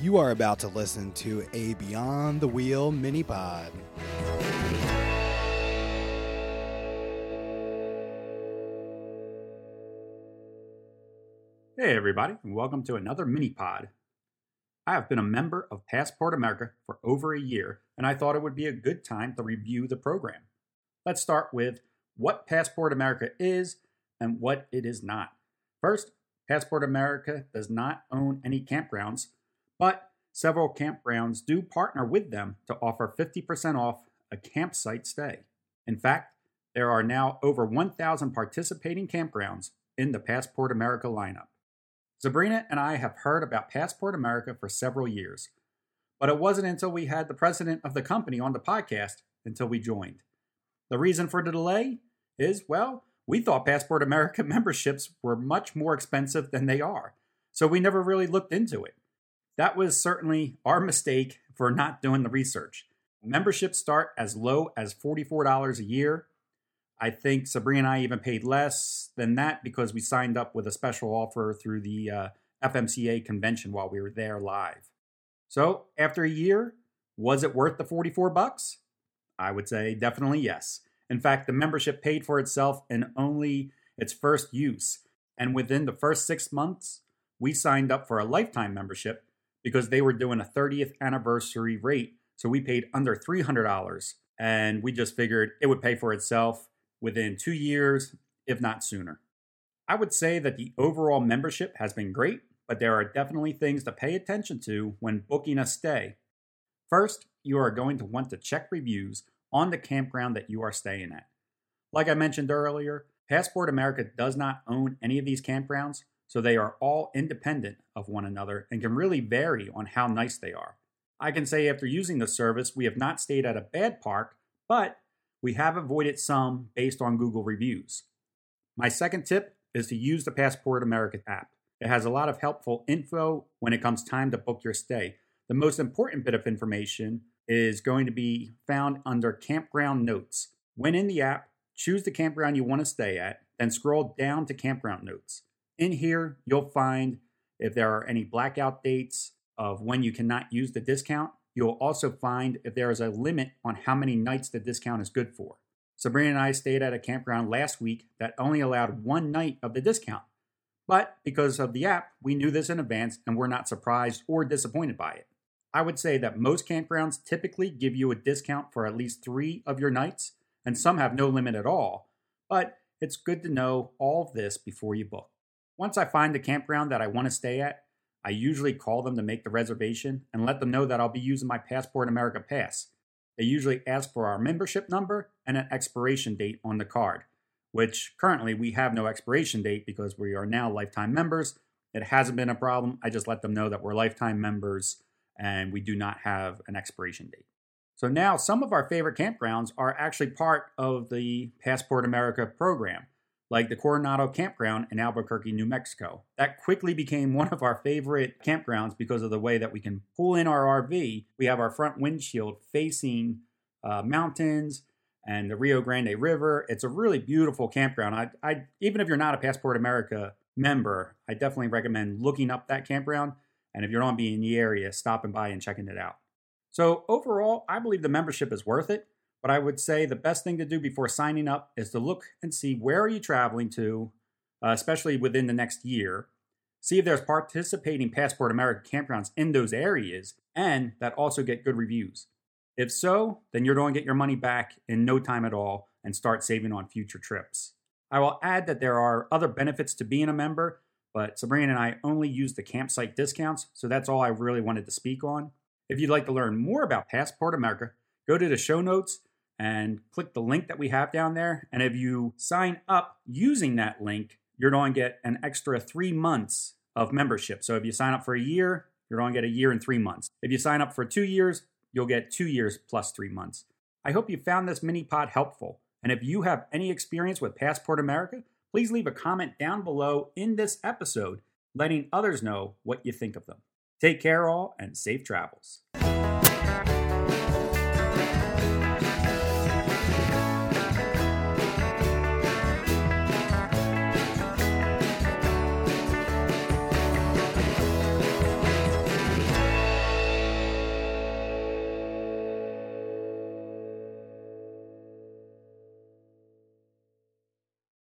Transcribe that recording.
You are about to listen to a Beyond the Wheel mini pod. Hey everybody, and welcome to another mini pod. I have been a member of Passport America for over a year, and I thought it would be a good time to review the program. Let's start with what Passport America is and what it is not. First, Passport America does not own any campgrounds, but several campgrounds do partner with them to offer 50% off a campsite stay. In fact, there are now over 1,000 participating campgrounds in the Passport America lineup. Sabrina and I have heard about Passport America for several years, but it wasn't until we had the president of the company on the podcast until we joined. The reason for the delay is, well, we thought Passport America memberships were much more expensive than they are, so we never really looked into it. That was certainly our mistake for not doing the research. Memberships start as low as $44 a year. I think Sabrina and I even paid less than that because we signed up with a special offer through the FMCA convention while we were there live. So after a year, was it worth the $44? I would say definitely yes. In fact, the membership paid for itself in only its first use. And within the first 6 months, we signed up for a lifetime membership because they were doing a 30th anniversary rate. So we paid under $300 and we just figured it would pay for itself within 2 years, if not sooner. I would say that the overall membership has been great, but there are definitely things to pay attention to when booking a stay. First, you are going to want to check reviews on the campground that you are staying at. Like I mentioned earlier, Passport America does not own any of these campgrounds, so they are all independent of one another and can really vary on how nice they are. I can say after using the service, we have not stayed at a bad park, but we have avoided some based on Google reviews. My second tip is to use the Passport America app. It has a lot of helpful info when it comes time to book your stay. The most important bit of information is going to be found under Campground Notes. When in the app, choose the campground you want to stay at, then scroll down to Campground Notes. In here, you'll find if there are any blackout dates of when you cannot use the discount. You'll also find if there is a limit on how many nights the discount is good for. Sabrina and I stayed at a campground last week that only allowed 1 night of the discount. But because of the app, we knew this in advance and were not surprised or disappointed by it. I would say that most campgrounds typically give you a discount for at least 3 of your nights, and some have no limit at all. But it's good to know all of this before you book. Once I find the campground that I want to stay at, I usually call them to make the reservation and let them know that I'll be using my Passport America pass. They usually ask for our membership number and an expiration date on the card, which currently we have no expiration date because we are now lifetime members. It hasn't been a problem. I just let them know that we're lifetime members and we do not have an expiration date. So now some of our favorite campgrounds are actually part of the Passport America program, like the Coronado Campground in Albuquerque, New Mexico. That quickly became one of our favorite campgrounds because of the way that we can pull in our RV. We have our front windshield facing mountains and the Rio Grande River. It's a really beautiful campground. I even if you're not a Passport America member, I definitely recommend looking up that campground. And if you're not be in the area, stopping by and checking it out. So overall, I believe the membership is worth it. But I would say the best thing to do before signing up is to look and see where are you traveling to, especially within the next year. See if there's participating Passport America campgrounds in those areas and that also get good reviews. If so, then you're going to get your money back in no time at all and start saving on future trips. I will add that there are other benefits to being a member, but Sabrina and I only use the campsite discounts, so that's all I really wanted to speak on. If you'd like to learn more about Passport America, go to the show notes and click the link that we have down there. And if you sign up using that link, you're going to get an extra 3 months of membership. So if you sign up for a year, you're going to get a year and 3 months. If you sign up for 2 years, you'll get 2 years plus 3 months. I hope you found this mini pod helpful. And if you have any experience with Passport America, please leave a comment down below in this episode, letting others know what you think of them. Take care all and safe travels.